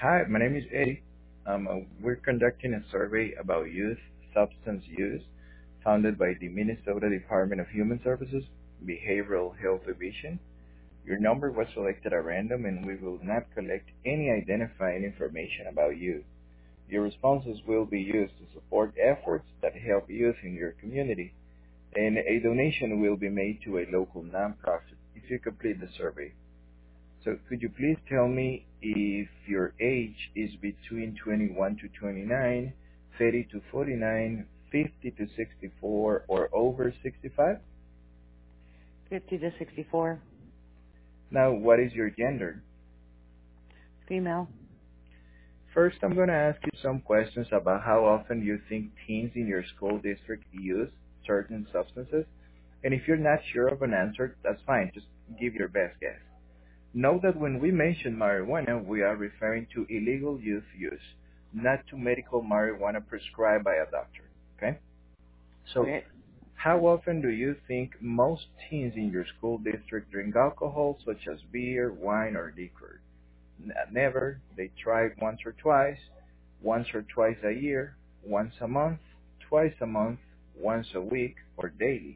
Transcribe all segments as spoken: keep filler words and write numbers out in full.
Hi, my name is Eddie. Um, uh, we're conducting a survey about youth substance use funded by the Minnesota Department of Human Services Behavioral Health Division. Your number was selected at random and we will not collect any identifying information about you. Your responses will be used to support efforts that help youth in your community, and a donation will be made to a local nonprofit if you complete the survey. So could you please tell me if your age is between twenty-one to twenty-nine, thirty to forty-nine, fifty to sixty-four, or over sixty-five? fifty to sixty-four. Now, what is your gender? Female. First, I'm going to ask you some questions about how often you think teens in your school district use certain substances. And if you're not sure of an answer, that's fine. Just give your best guess. Note that when we mention marijuana, we are referring to illegal youth use, not to medical marijuana prescribed by a doctor. Okay? So, Okay. how often do you think most teens in your school district drink alcohol, such as beer, wine, or liquor? N- Never. They try once or twice, once or twice a year, once a month, twice a month, once a week, or daily.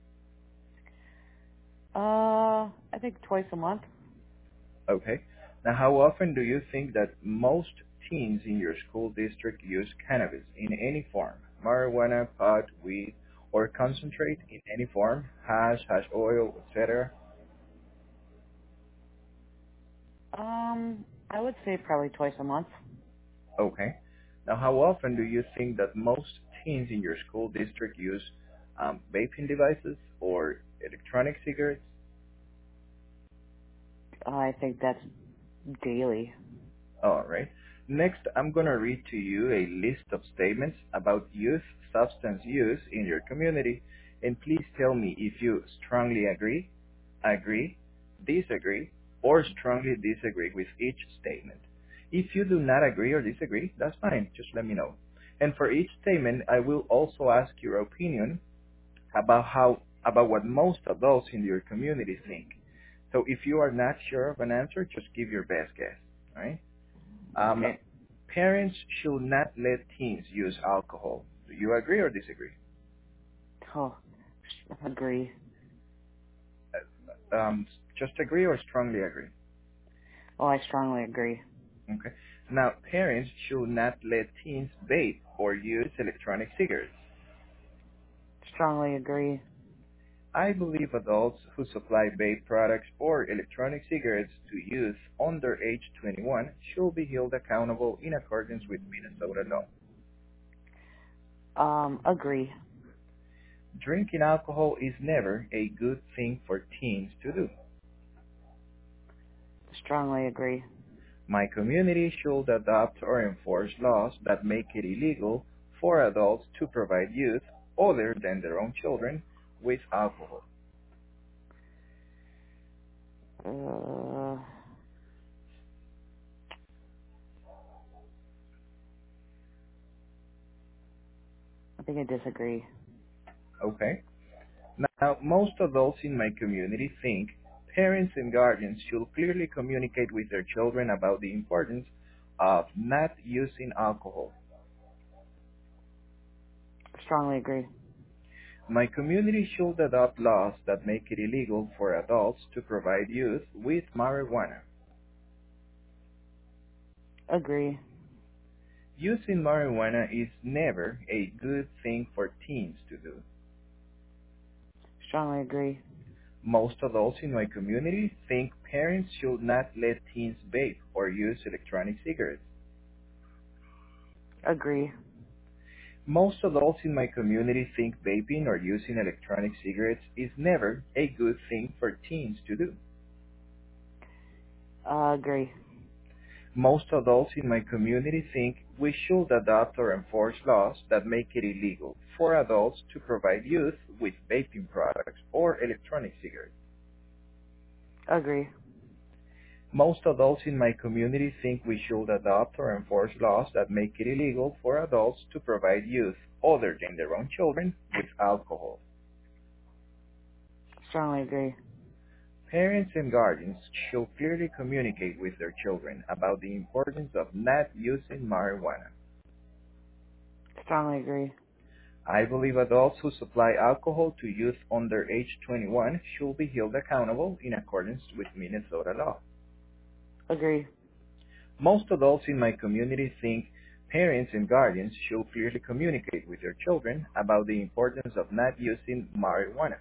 Uh, I think twice a month. Okay. Now, how often do you think that most teens in your school district use cannabis in any form? Marijuana, pot, weed, or concentrate in any form? Hash, hash oil, et cetera. Um, I would say probably twice a month. Okay. Now, how often do you think that most teens in your school district use um, vaping devices or electronic cigarettes? I think that's daily. All right. Next, I'm going to read to you a list of statements about youth substance use in your community, and please tell me if you strongly agree, agree, disagree, or strongly disagree with each statement. If you do not agree or disagree, that's fine. Just let me know. And for each statement, I will also ask your opinion about how about what most adults in your community think. So if you are not sure of an answer, just give your best guess. All right? Um, Okay. Parents should not let teens use alcohol. Do you agree or disagree? Oh, agree. Uh, Um, just agree or strongly agree? Oh, I strongly agree. Okay. Now, parents should not let teens vape or use electronic cigarettes. Strongly agree. I believe adults who supply vape products or electronic cigarettes to youth under age twenty-one should be held accountable in accordance with Minnesota law. Um, agree. Drinking alcohol is never a good thing for teens to do. Strongly agree. My community should adopt or enforce laws that make it illegal for adults to provide youth, other than their own children, with alcohol. Uh, I think I disagree. Okay? Now, most adults in my community think parents and guardians should clearly communicate with their children about the importance of not using alcohol. Strongly agree. My community should adopt laws that make it illegal for adults to provide youth with marijuana. Agree. Using marijuana is never a good thing for teens to do. Strongly agree. Most adults in my community think parents should not let teens vape or use electronic cigarettes. Agree. Most adults in my community think vaping or using electronic cigarettes is never a good thing for teens to do. Uh, agree. Most adults in my community think we should adopt or enforce laws that make it illegal for adults to provide youth with vaping products or electronic cigarettes. Agree. Most adults in my community think we should adopt or enforce laws that make it illegal for adults to provide youth, other than their own children, with alcohol. Strongly agree. Parents and guardians should clearly communicate with their children about the importance of not using marijuana. Strongly agree. I believe adults who supply alcohol to youth under age twenty-one should be held accountable in accordance with Minnesota law. Agree. Most adults in my community think parents and guardians should clearly communicate with their children about the importance of not using marijuana.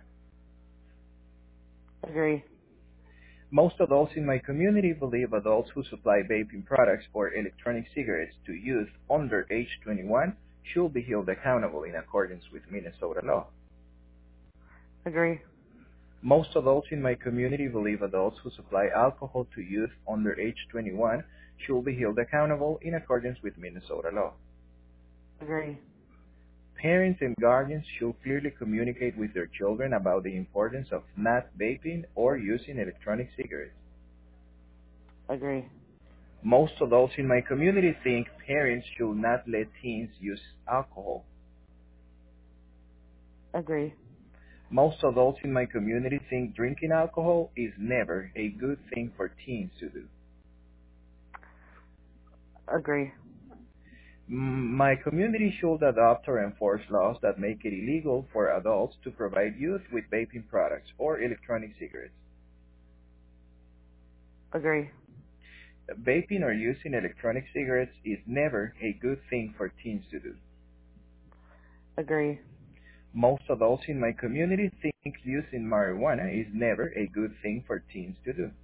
Agree. Most adults in my community believe adults who supply vaping products or electronic cigarettes to youth under age twenty-one should be held accountable in accordance with Minnesota law. Agree. Most adults in my community believe adults who supply alcohol to youth under age twenty-one should be held accountable in accordance with Minnesota law. Agree. Parents and guardians should clearly communicate with their children about the importance of not vaping or using electronic cigarettes. Agree. Most adults in my community think parents should not let teens use alcohol. Agree. Most adults in my community think drinking alcohol is never a good thing for teens to do. Agree. M- My community should adopt or enforce laws that make it illegal for adults to provide youth with vaping products or electronic cigarettes. Agree. Vaping or using electronic cigarettes is never a good thing for teens to do. Agree. Most adults in my community think using marijuana is never a good thing for teens to do.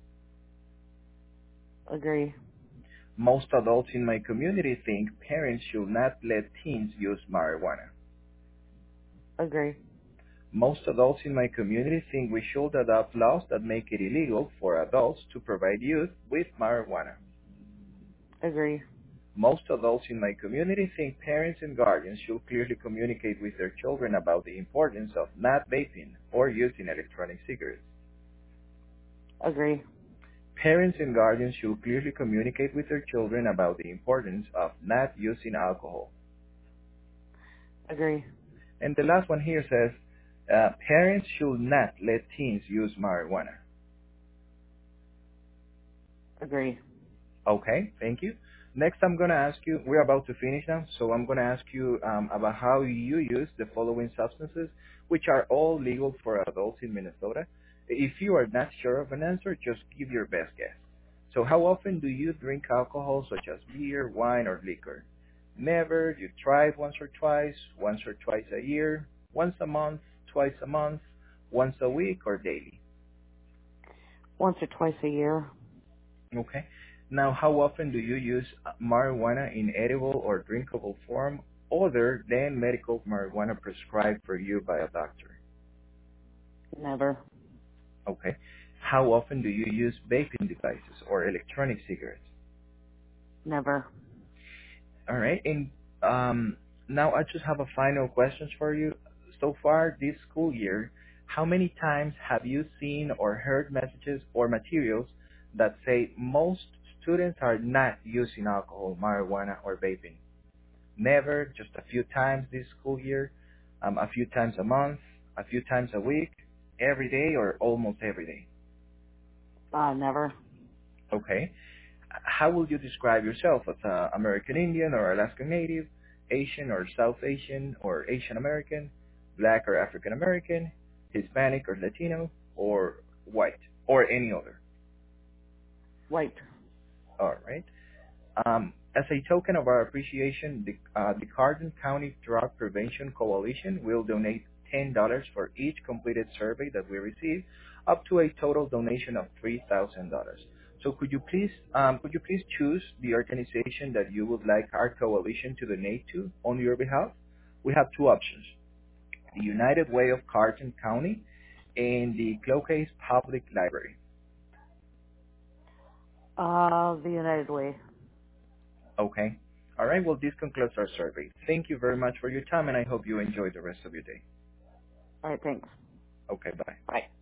Agree. Most adults in my community think parents should not let teens use marijuana. Agree. Most adults in my community think we should adopt laws that make it illegal for adults to provide youth with marijuana. Agree. Most adults in my community think parents and guardians should clearly communicate with their children about the importance of not vaping or using electronic cigarettes. Agree. Parents and guardians should clearly communicate with their children about the importance of not using alcohol. Agree. And the last one here says, uh, parents should not let teens use marijuana. Agree. Okay, thank you. Next, I'm going to ask you, we're about to finish now, so I'm going to ask you um, about how you use the following substances, which are all legal for adults in Minnesota. If you are not sure of an answer, just give your best guess. So how often do you drink alcohol, such as beer, wine, or liquor? Never. You try it once or twice, once or twice a year, once a month, twice a month, once a week, or daily. Once or twice a year. Okay. Now, how often do you use marijuana in edible or drinkable form other than medical marijuana prescribed for you by a doctor? Never. Okay. How often do you use vaping devices or electronic cigarettes? Never. All right. And um, now I just have a final question for you. So far this school year, how many times have you seen or heard messages or materials that say most students are not using alcohol, marijuana, or vaping? Never, just a few times this school year, um, a few times a month, a few times a week, every day, or almost every day? Uh, never. Okay. How would you describe yourself as an American Indian or Alaskan Native, Asian or South Asian or Asian American, Black or African American, Hispanic or Latino, or white, or any other? White. All right. Um, as a token of our appreciation, the, uh, the Cardin County Drug Prevention Coalition will donate ten dollars for each completed survey that we receive, up to a total donation of three thousand dollars. So could you please um, could you please choose the organization that you would like our coalition to donate to on your behalf? We have two options: the United Way of Cardin County and the Cloquet Public Library. Uh, the United Way. Okay. All right. Well, this concludes our survey. Thank you very much for your time, and I hope you enjoy the rest of your day. All right, thanks. Okay. Bye. Bye.